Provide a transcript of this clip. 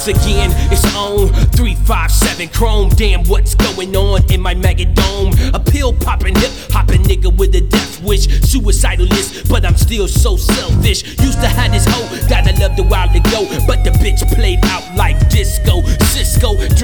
once again, it's on 357 Chrome. Damn, what's going on in my maggot dome? A pill popping, hip hopping nigga with a death wish. Suicidalist, but I'm still so selfish. Used to have this hoe that I loved a while ago, but the bitch played out like disco. Cisco,